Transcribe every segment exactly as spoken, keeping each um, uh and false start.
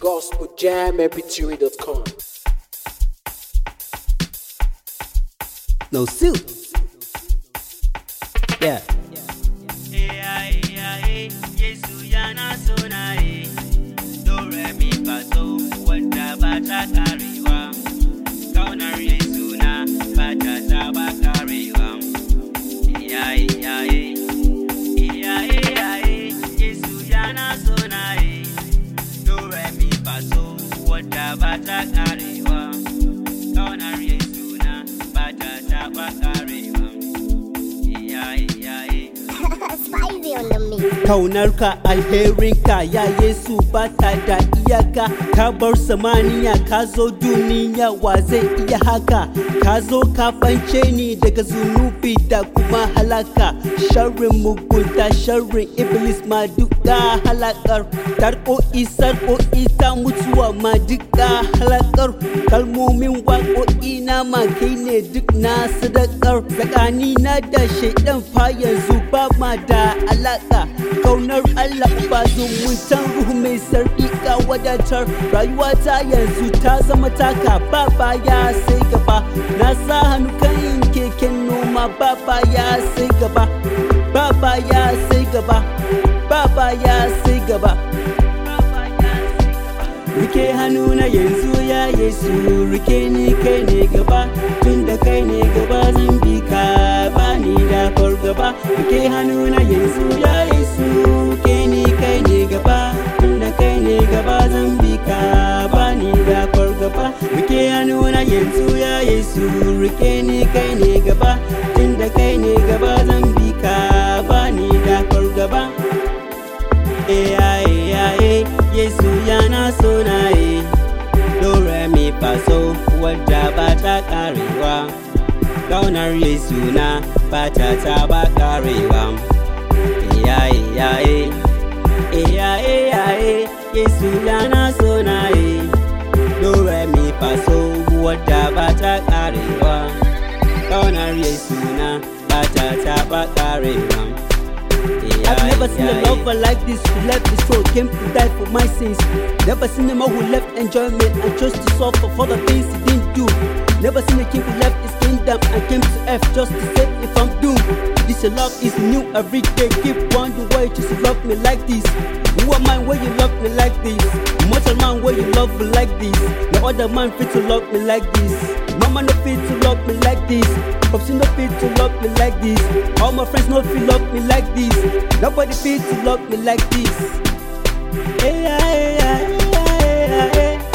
gospel jam m p three dot com. No suit. Yeah. Yesu yana sona e, do re mi fa so wanda ba ta karewa. Kaunar Yesu na ba ta taba karewa. Iyaye iyaye, iyaye iyaye, Yesu yana sona e, do re mi fa so wanda ba ta karewa. Kaunar Yesu na ba ta taba karewa. Iyaye iyaye. Spicy on the mix. Kaunarka alherinka ya Yesu ba ta da iyaka. Ka bar samaniya ka zo duniya, wa zai iya haka? Ka zo ka fance ni daga zunubi da kuma halaka. Sharrin mugunta, sharrin iblis ma duka halakar. Tarko'i sarko'i ta mutuwa ma duka halakar. Kalmomin waƙoƙi na ma kai ne duk na sadakar. Tsakani na da shaidan fa yanzu ba ma da alaka. Kaunar Allah ba zumuntan ruhu mai sarki ka wadatar. Rayuwata yanzu ta zama taka, ba baya sai gaba. Na sa hannu kan keken noma, ba baya sai gaba. Ba baya sai gaba. Ba baya sai gaba. Rike hannuna yanzu ya Yesu, rike ni kai ne gaba. Tunda kai ne gaba zan bi ka, ba ni da fargaba. Rike hannuna yanzu ya Yesu, rike ni kai ne gaba. Tunda kai ne gaba zan bi ka, ba ni da fargaba. Rike hannuna yanzu ya Yesu, rike ni kai ne gaba. Tunda kai ne gaba zan bi ka, ba ni da fargaba. Eh eh eh, Yesu yana sona e, do re mi fa so wadda ba ta karewa. Kaunar Yesu na ba ta taba karewa. Iyaye iyaye, iyaye iyaye, Yesu yana sona e, do re mi fa so wadda ba ta karewa. Kaunar Yesu na ba ta taba karewa. I've never seen a lover like this who left his soul, came to die for my sins. Never seen a man who left enjoyment and chose to suffer for the things he didn't do. Never seen a king who left his kingdom and came to earth just to say if I'm doomed. This your love is new every day. Keep wondering why you choose to love me like this. Who am I where you love me like this? Mortal man where you love me like this. No other man fit to love me like this. Mama no fit to love me like this. Popsy no fit to love me like this. All my friends no fit love me like this. Nobody fit to love me like this. Hey, hey, hey, hey, hey, hey.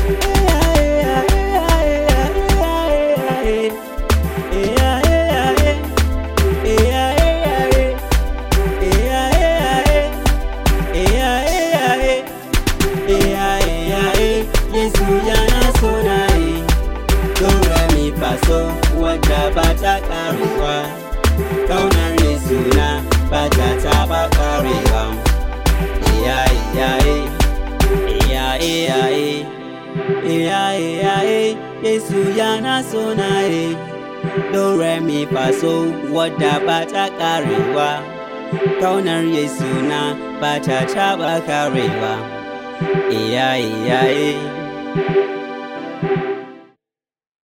Yesu yana sona e, do re mi fa so wadda ba ta karewa. Kaunar Yesu na ba ta taba karewa. Iyaye iyaye, iyaye iyaye, iyaye iyaye, Yesu yana sona e, do re mi fa so wadda ba ta karewa. Kaunar Yesu na ba ta taba karewa. Iyaye iyaye.